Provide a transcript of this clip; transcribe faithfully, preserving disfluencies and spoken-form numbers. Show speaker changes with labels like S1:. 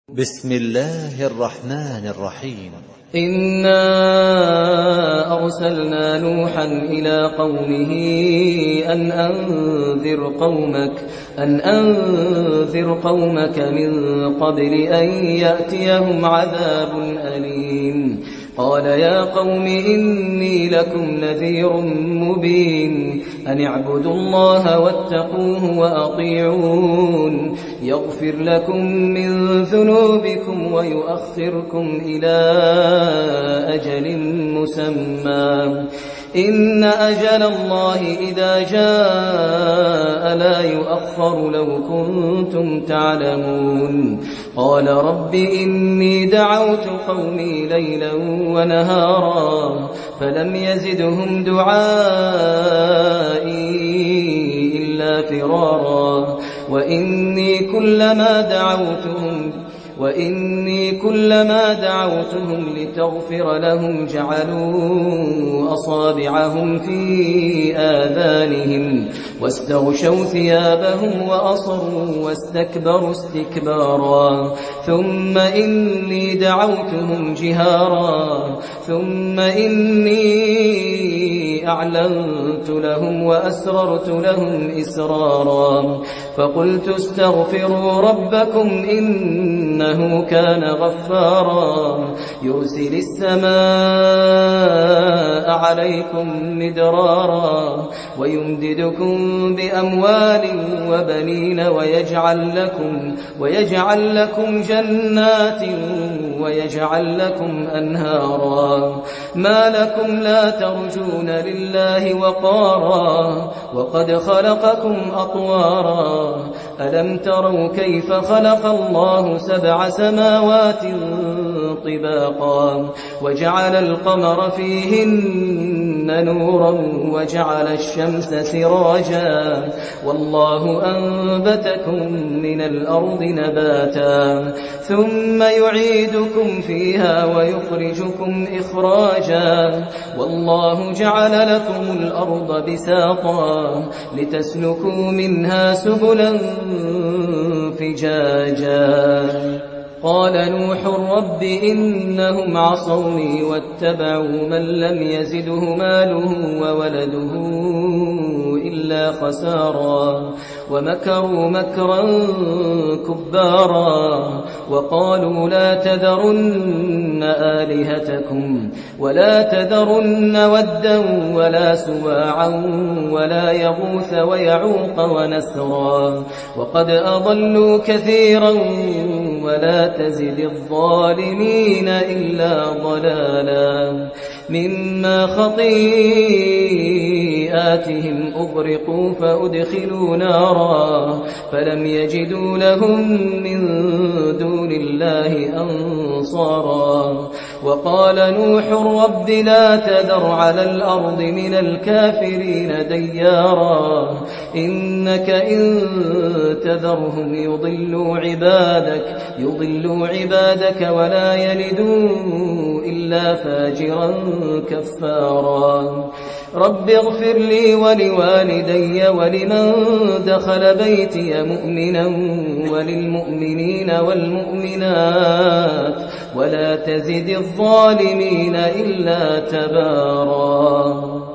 S1: بسم الله الرحمن الرحيم.
S2: إنا أرسلنا نوحا إلى قومه أن أنذر قومك أن أنذر قومك من قبل أن يأتيهم عذاب أليم. قال يا قوم إني لكم نذير مبين أن اعبدوا الله واتقوه وأطيعون يغفر لكم من ذنوبكم ويؤخركم إلى أجل مسمى إن أجل الله إذا جاء لا يؤخر لو كنتم تعلمون. قال رب إني دعوت قومي ليلا ونهارا فلم يزدهم دعائي إلا فرارا وإني كلما دعوتهم وإني كلما دعوتهم لتغفر لهم جعلوا أصابعهم في آذانهم واستغشوا ثيابهم وأصروا واستكبروا استكبارا ثم إني دعوتهم جهارا ثم إني أعلنت لهم وأسررت لهم إسرارا فقلت استغفروا ربكم إنه كان غفارا يرسل السماء عليكم مدرارا ويمددكم بأموال وبنين ويجعل لكم, ويجعل لكم جنات ويجعل لكم أنهارا ما لكم لا ترجون لله وقارا وقد خلقكم أطوارا ألم تروا كيف خلق الله سبع سماوات طباقا وجعل القمر فيهن نورا وجعل الشمس سراجا والله أنبتكم من الأرض نباتا ثم يعيدكم فيها ويخرجكم إخراجا والله جعل لكم الأرض بساطا لتسلكوا منها سبلا فجاجا. قال نوح رب إنهم عصوني واتبعوا من لم يزده ماله وولده إلا خسارا ومكروا مكرا كبارا وقالوا لا تذرن آلهتكم ولا تذرن ودا ولا سواعا ولا يغوث ويعوق ونسرا وقد أضلوا كثيرا ولا تزد الظالمين إلا ضلالا مما خطيئاتهم أغرقوا فأدخلوا نارا فلم يجدوا لهم من دون الله أنصارا وقال نوح رب لا تذر على الأرض من الكافرين ديارا إنك إن تذرهم يضلوا عبادك يضلوا عبادك ولا يلدوا إلا فاجرا كفارا رب اغفر لي ولوالدي ولمن دخل بيتي مؤمنا وللمؤمنين والمؤمنات ولا تزد الظالمين إلا تبارا.